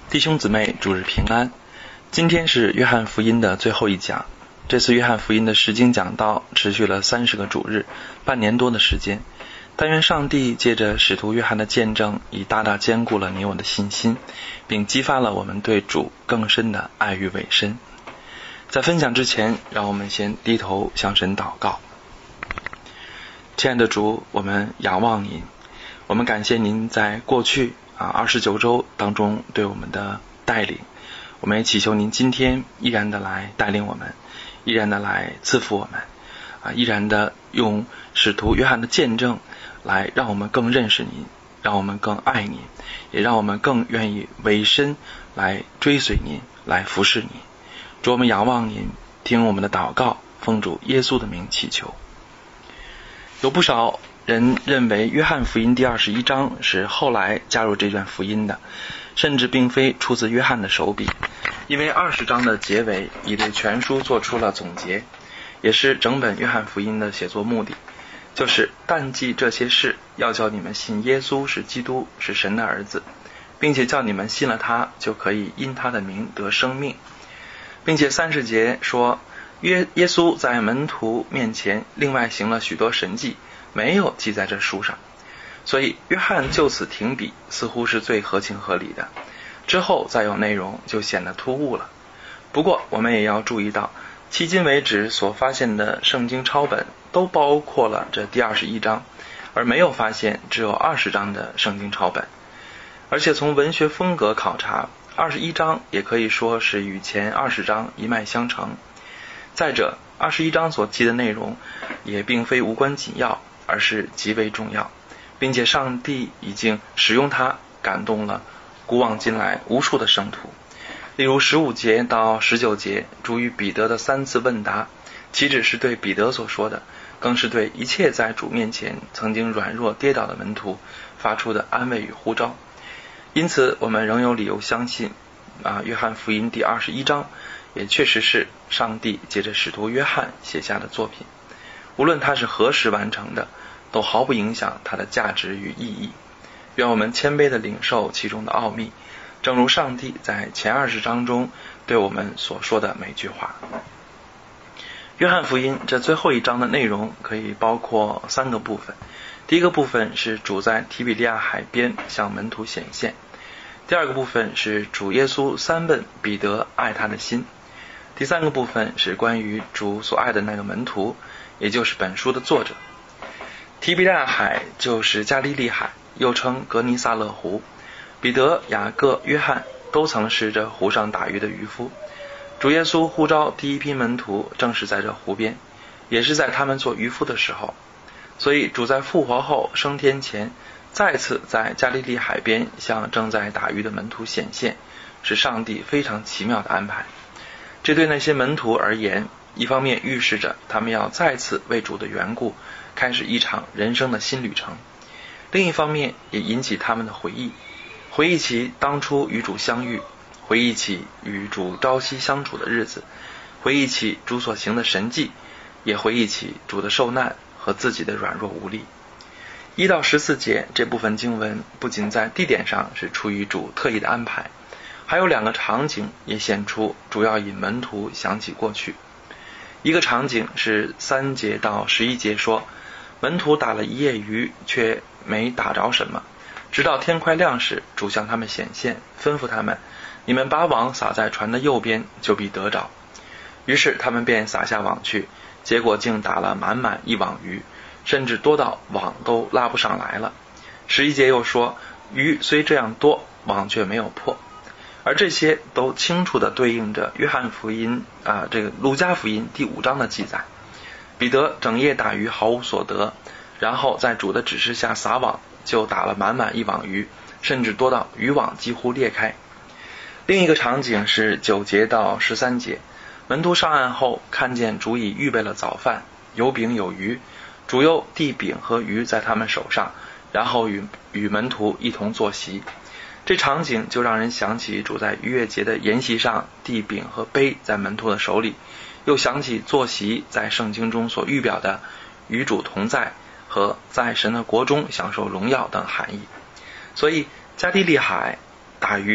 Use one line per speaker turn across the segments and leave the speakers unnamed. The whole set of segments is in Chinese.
弟兄姊妹，主日平安。今天是约翰福音的最后一讲。这次约翰福音的释经讲道持续了30个主日，半年多的时间。但愿上帝借着使徒约翰的见证，已大大坚固了你我的信心，并激发了我们对主更深的爱与委身。在分享之前，让我们先低头向神祷告。亲爱的主，我们仰望您，我们感谢您在过去29周当中对我们的带领，我们也祈求您今天依然的来带领我们，依然的来赐福我们，依然的用使徒约翰的见证来让我们更认识您，让我们更爱您，也让我们更愿意委身来追随您，来服侍您。主，我们仰望您，听我们的祷告，奉主耶稣的名祈求。有不少人认为约翰福音第21章是后来加入这卷福音的，甚至并非出自约翰的手笔，因为20章的结尾已对全书做出了总结，也是整本约翰福音的写作目的，就是但记这些事，要叫你们信耶稣是基督，是神的儿子，并且叫你们信了他，就可以因他的名得生命。并且30节说，耶稣在门徒面前另外行了许多神迹，没有记在这书上。所以约翰就此停笔，似乎是最合情合理的，之后再有内容就显得突兀了。不过我们也要注意到，迄今为止所发现的圣经抄本都包括了这第21章，而没有发现只有20章的圣经抄本。而且从文学风格考察，21章也可以说是与前20章一脉相承。再者，21章所记的内容也并非无关紧要，而是极为重要，并且上帝已经使用它感动了古往今来无数的圣徒。例如15节到19节，主与彼得的3次问答，岂止是对彼得所说的，更是对一切在主面前曾经软弱跌倒的门徒发出的安慰与呼召。因此我们仍有理由相信约翰福音第21章也确实是上帝借着使徒约翰写下的作品，无论它是何时完成的，都毫不影响它的价值与意义。愿我们谦卑地领受其中的奥秘，正如上帝在前20章中对我们所说的每句话。约翰福音这最后一章的内容可以包括3个部分。第一个部分是主在提比利亚海边向门徒显现，第二个部分是主耶稣3问彼得爱他的心，第3个部分是关于主所爱的那个门徒，也就是本书的作者。提比利亚海就是加利利海，又称格尼撒勒湖。彼得、雅各、约翰都曾是这湖上打鱼的渔夫。主耶稣呼召第一批门徒正是在这湖边，也是在他们做渔夫的时候。所以主在复活后升天前，再次在加利利海边向正在打鱼的门徒显现，是上帝非常奇妙的安排。这对那些门徒而言，一方面预示着他们要再次为主的缘故开始一场人生的新旅程，另一方面也引起他们的回忆起当初与主相遇，回忆起与主朝夕相处的日子，回忆起主所行的神迹，也回忆起主的受难和自己的软弱无力。1到14节这部分经文不仅在地点上是出于主特意的安排，还有2个场景也显出主要引门徒想起过去。一个场景是3节到11节说，门徒打了一夜鱼，却没打着什么，直到天快亮时，主向他们显现，吩咐他们，你们把网撒在船的右边，就必得着。于是他们便撒下网去，结果竟打了满满一网鱼，甚至多到网都拉不上来了。11节又说，鱼虽这样多，网却没有破。而这些都清楚地对应着约翰福音这个路加福音第5章的记载。彼得整夜打鱼毫无所得，然后在主的指示下撒网，就打了满满一网鱼，甚至多到渔网几乎裂开。另一个场景是9节到13节，门徒上岸后看见主已预备了早饭，有饼有鱼，主又递饼和鱼在他们手上，然后与门徒一同坐席。这场景就让人想起主在逾越节的筵席上递饼和杯在门徒的手里，又想起坐席在圣经中所预表的与主同在和在神的国中享受荣耀等含义。所以加利利海打鱼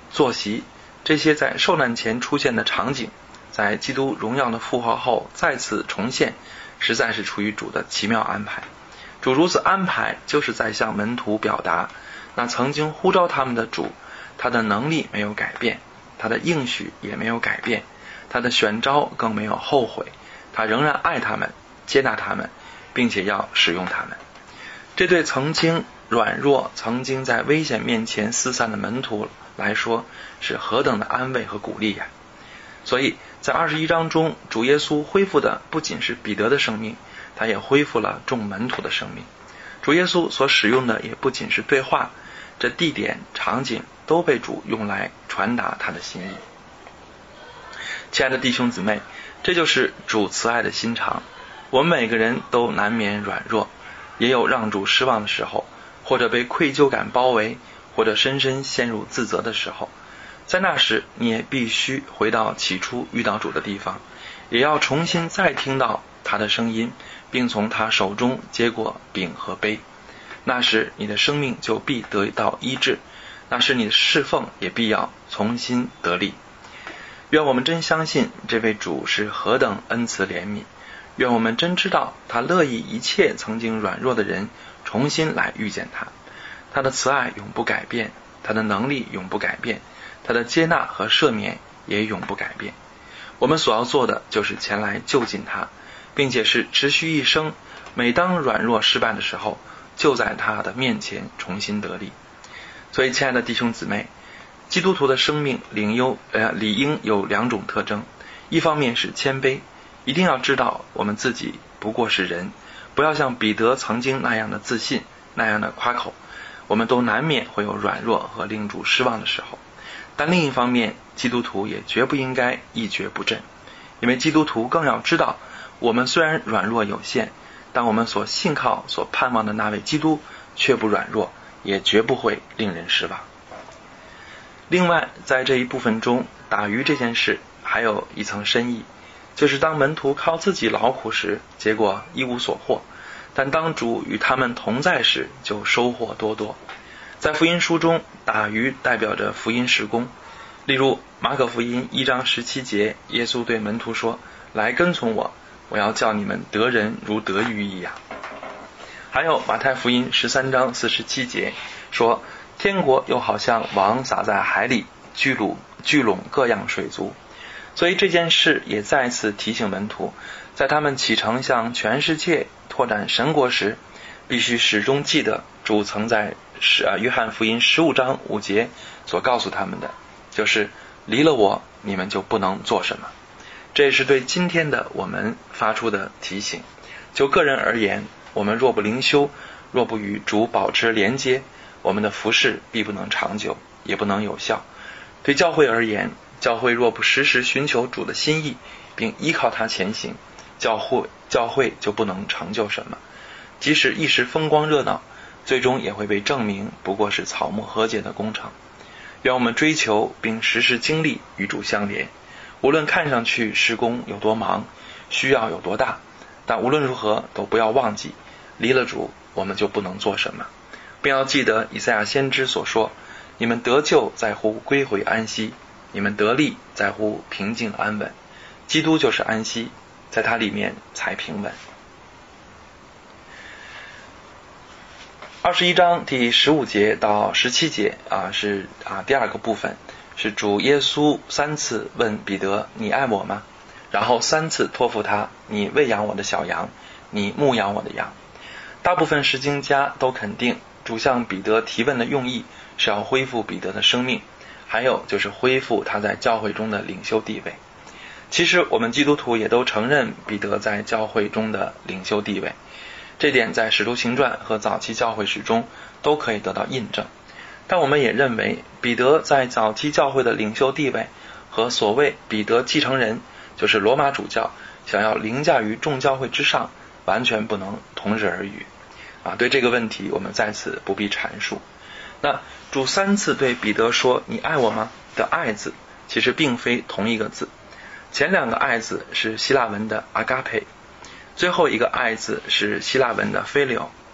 坐席，这些在受难前出现的场景，在基督荣耀的复活后再次重现，实在是出于主的奇妙安排。主如此安排，就是在向门徒表达，那曾经呼召他们的主，他的能力没有改变，他的应许也没有改变，他的选召更没有后悔，他仍然爱他们，接纳他们，并且要使用他们。这对曾经软弱、曾经在危险面前四散的门徒来说，是何等的安慰和鼓励呀！所以在21章中，主耶稣恢复的不仅是彼得的生命，他也恢复了众门徒的生命。主耶稣所使用的也不仅是对话，这地点、场景都被主用来传达他的心意。亲爱的弟兄姊妹，这就是主慈爱的心肠。我们每个人都难免软弱，也有让主失望的时候，或者被愧疚感包围，或者深深陷入自责的时候。在那时，你也必须回到起初遇到主的地方，也要重新再听到他的声音，并从他手中接过饼和杯。那时你的生命就必得到医治，那时你的侍奉也必要重新得力。愿我们真相信这位主是何等恩慈怜悯，愿我们真知道他乐意一切曾经软弱的人重新来遇见他。他的慈爱永不改变，他的能力永不改变，他的接纳和赦免也永不改变。我们所要做的就是前来就近他，并且是持续一生，每当软弱失败的时候，就在他的面前重新得力。所以亲爱的弟兄姊妹，基督徒的生命理应有两种特征。一方面是谦卑，一定要知道我们自己不过是人，不要像彼得曾经那样的自信，那样的夸口。我们都难免会有软弱和令主失望的时候。但另一方面，基督徒也绝不应该一蹶不振，因为基督徒更要知道，我们虽然软弱有限，但我们所信靠、所盼望的那位基督却不软弱，也绝不会令人失望。另外，在这一部分中，打鱼这件事还有一层深意，就是当门徒靠自己劳苦时，结果一无所获，但当主与他们同在时，就收获多多。在福音书中，打鱼代表着福音事工。例如马可福音1章17节，耶稣对门徒说，来跟从我，我要叫你们得人如得鱼一样。还有马太福音13章47节说，天国又好像网撒在海里，聚拢各样水族。所以这件事也再次提醒门徒，在他们启程向全世界拓展神国时，必须始终记得主曾在约翰福音15章5节所告诉他们的，就是离了我，你们就不能做什么。这也是对今天的我们发出的提醒。就个人而言，我们若不灵修，若不与主保持连接，我们的服事必不能长久，也不能有效。对教会而言，教会若不时时寻求主的心意，并依靠他前行，教会就不能成就什么。即使一时风光热闹，最终也会被证明不过是草木和解的工程。愿我们追求并时时经历与主相连，无论看上去事工有多忙，需要有多大，但无论如何都不要忘记，离了主我们就不能做什么。并要记得以赛亚先知所说，你们得救在乎归回安息，你们得力在乎平静安稳。基督就是安息，在他里面才平稳。21章第15节到17节是第二个部分，是主耶稣3次问彼得，你爱我吗？然后3次托付他，你喂养我的小羊，你牧养我的羊。大部分释经家都肯定主向彼得提问的用意是要恢复彼得的生命，还有就是恢复他在教会中的领袖地位。其实我们基督徒也都承认彼得在教会中的领袖地位，这点在使徒行传和早期教会史中都可以得到印证。但我们也认为彼得在早期教会的领袖地位和所谓彼得继承人，就是罗马主教想要凌驾于众教会之上，完全不能同日而语。对这个问题我们在此不必阐述。那主3次对彼得说你爱我吗的爱字，其实并非同一个字。前2个爱字是希腊文的 agape， 最后一个爱字是希腊文的 phileo。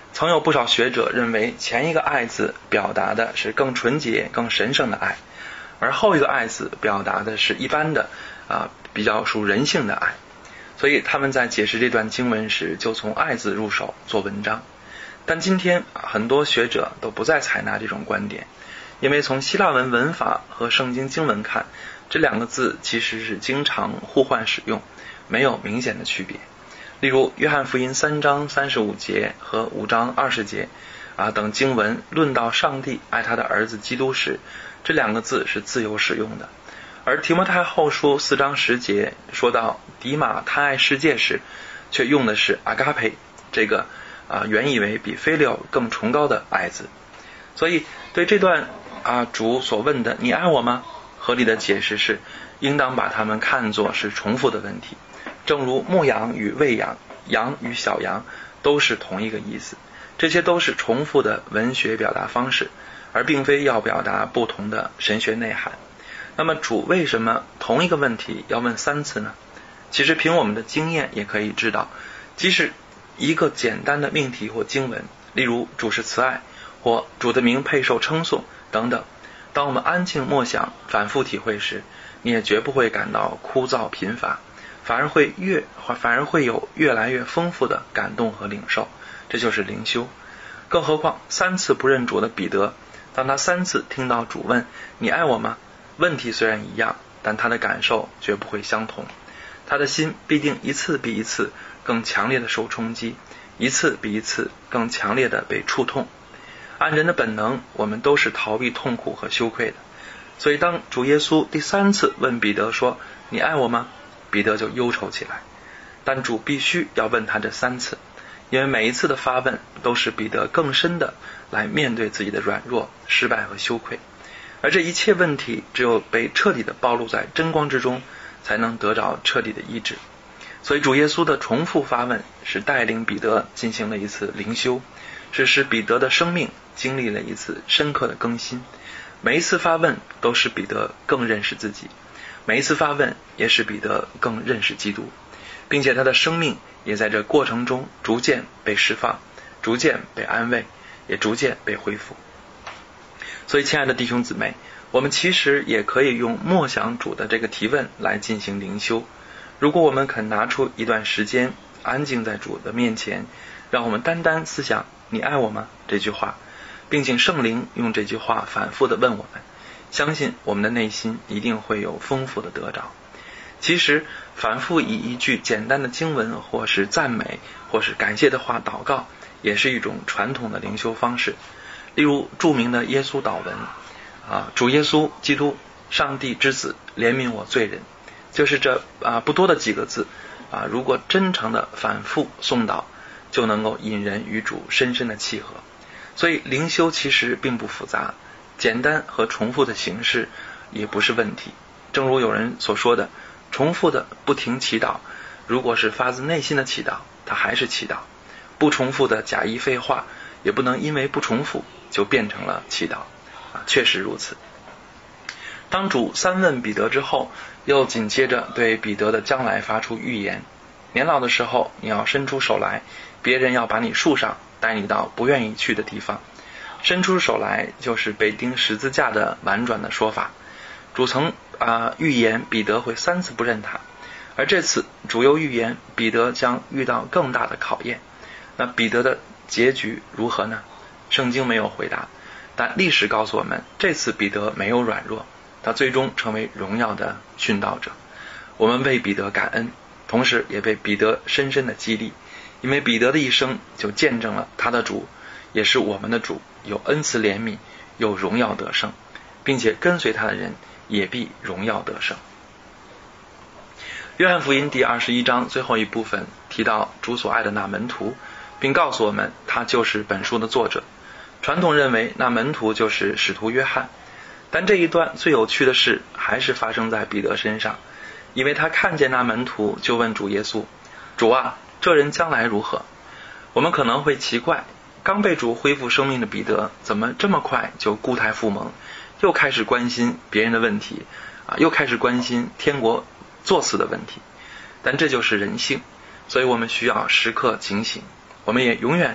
曾有不少学者认为前一个爱字表达的是更纯洁更神圣的爱，而后一个爱字表达的是一般的比较属人性的爱，所以他们在解释这段经文时就从爱字入手做文章。但今天很多学者都不再采纳这种观点，因为从希腊文文法和圣经经文看，这两个字其实是经常互换使用，没有明显的区别。例如约翰福音3章35节和5章20节等经文论到上帝爱他的儿子基督时，这两个字是自由使用的。而提摩太后书4章10节说到迪马贪爱世界时，却用的是阿嘎培，这个原以为比菲利奥更崇高的爱字。所以对这段主所问的你爱我吗，合理的解释是应当把它们看作是重复的问题，正如牧羊与喂养，羊与小羊都是同一个意思，这些都是重复的文学表达方式，而并非要表达不同的神学内涵。那么主为什么同一个问题要问3次呢？其实凭我们的经验也可以知道，即使一个简单的命题或经文，例如主是慈爱或主的名配受称颂等等，当我们安静默想反复体会时，你也绝不会感到枯燥贫乏，反而会有越来越丰富的感动和领受，这就是灵修。更何况3次不认主的彼得，当他3次听到主问你爱我吗，问题虽然一样，但他的感受绝不会相同，他的心必定一次比一次更强烈的受冲击，一次比一次更强烈的被触痛。按人的本能，我们都是逃避痛苦和羞愧的，所以当主耶稣第3次问彼得说你爱我吗，彼得就忧愁起来。但主必须要问他这3次，因为每一次的发问都是彼得更深的来面对自己的软弱、失败和羞愧，而这一切问题只有被彻底的暴露在真光之中，才能得着彻底的医治。所以主耶稣的重复发问是带领彼得进行了一次灵修，是使彼得的生命经历了一次深刻的更新。每一次发问都使彼得更认识自己，每一次发问也使彼得更认识基督，并且他的生命也在这过程中逐渐被释放，逐渐被安慰，也逐渐被恢复。所以亲爱的弟兄姊妹，我们其实也可以用默想主的这个提问来进行灵修。如果我们肯拿出一段时间安静在主的面前，让我们单单思想你爱我吗这句话，并请圣灵用这句话反复地问我们，相信我们的内心一定会有丰富的得着。其实反复以一句简单的经文或是赞美或是感谢的话祷告，也是一种传统的灵修方式。例如著名的耶稣祷文主耶稣基督上帝之子，怜悯我罪人，就是这不多的几个字如果真诚的反复诵祷，就能够引人与主深深的契合。所以灵修其实并不复杂，简单和重复的形式也不是问题。正如有人所说的，重复的不停祈祷，如果是发自内心的祈祷，它还是祈祷；不重复的假意废话，也不能因为不重复就变成了祈祷确实如此。当主3问彼得之后，又紧接着对彼得的将来发出预言，年老的时候你要伸出手来，别人要把你束上，带你到不愿意去的地方。伸出手来就是被钉十字架的婉转的说法。主曾预言彼得会3次不认他，而这次主又预言彼得将遇到更大的考验。那彼得的结局如何呢？圣经没有回答，但历史告诉我们，这次彼得没有软弱，他最终成为荣耀的殉道者。我们为彼得感恩，同时也被彼得深深的激励，因为彼得的一生就见证了他的主也是我们的主，有恩慈怜悯，有荣耀得胜，并且跟随他的人也必荣耀得胜。约翰福音第21章最后一部分提到主所爱的那门徒，并告诉我们他就是本书的作者。传统认为那门徒就是使徒约翰，但这一段最有趣的事还是发生在彼得身上，因为他看见那门徒就问主耶稣，主啊，这人将来如何？我们可能会奇怪，刚被主恢复生命的彼得怎么这么快就故态复萌，又开始关心别人的问题又开始关心天国作死的问题。但这就是人性，所以我们需要时刻警醒，我们也永远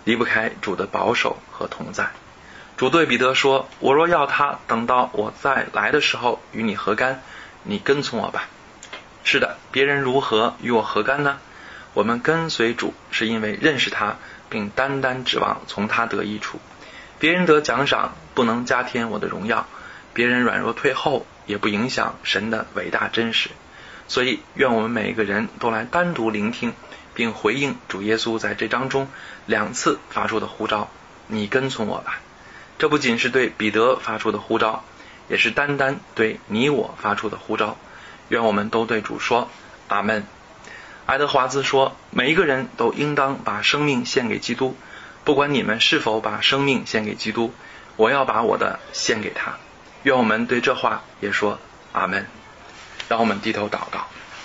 离不开主的保守和同在。主对彼得说，我若要他等到我再来的时候与你何干，你跟从我吧。是的，别人如何与我何干呢？我们跟随主是因为认识他，并单单指望从他得益处。别人得奖赏不能加添我的荣耀，别人软弱退后也不影响神的伟大真实。所以愿我们每一个人都来单独聆听并回应主耶稣在这章中2次发出的呼召，你跟从我吧。这不仅是对彼得发出的呼召，也是单单对你我发出的呼召。愿我们都对主说阿们。爱德华兹说，每一个人都应当把生命献给基督，不管你们是否把生命献给基督，我要把我的献给他。愿我们对这话也说阿们。让我们低头祷告。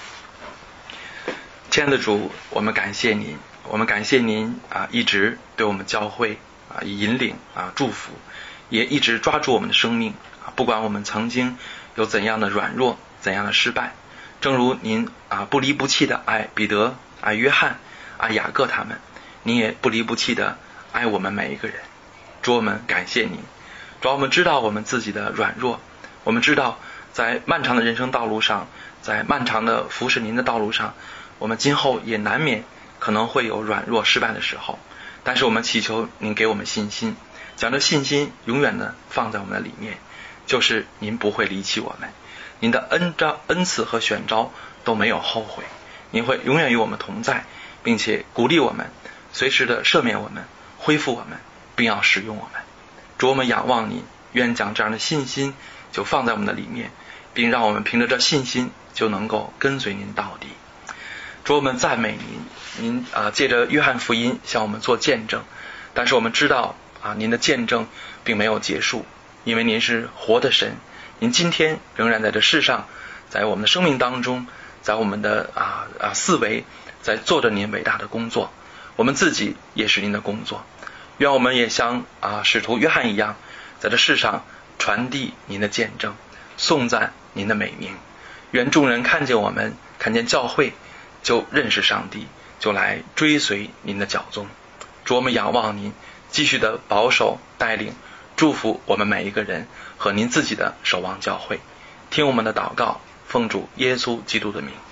亲爱的主，我们感谢您，一直对我们教会引领祝福，也一直抓住我们的生命不管我们曾经有怎样的软弱，怎样的失败，正如您不离不弃的爱彼得、爱约翰、爱雅各他们，您也不离不弃的爱我们每一个人。主，我们感谢您。主，我们知道我们自己的软弱，我们知道在漫长的人生道路上，在漫长的服侍您的道路上，我们今后也难免可能会有软弱失败的时候，但是我们祈求您给我们信心，将这信心永远的放在我们的里面，就是您不会离弃我们，您的恩赐和选召都没有后悔，您会永远与我们同在，并且鼓励我们，随时的赦免我们，恢复我们，并要使用我们。主，我们仰望您，愿将这样的信心就放在我们的里面，并让我们凭着这信心就能够跟随您到底。主，我们赞美您借着约翰福音向我们做见证，但是我们知道您的见证并没有结束，因为您是活的神，您今天仍然在这世上，在我们的生命当中，在我们的四维，在做着您伟大的工作，我们自己也是您的工作。愿我们也像使徒约翰一样，在这世上传递您的见证，颂赞您的美名。愿众人看见我们，看见教会，就认识上帝，就来追随您的脚踪。主，我们仰望您继续的保守带领，祝福我们每一个人和您自己的守望教会。听我们的祷告，奉主耶稣基督的名。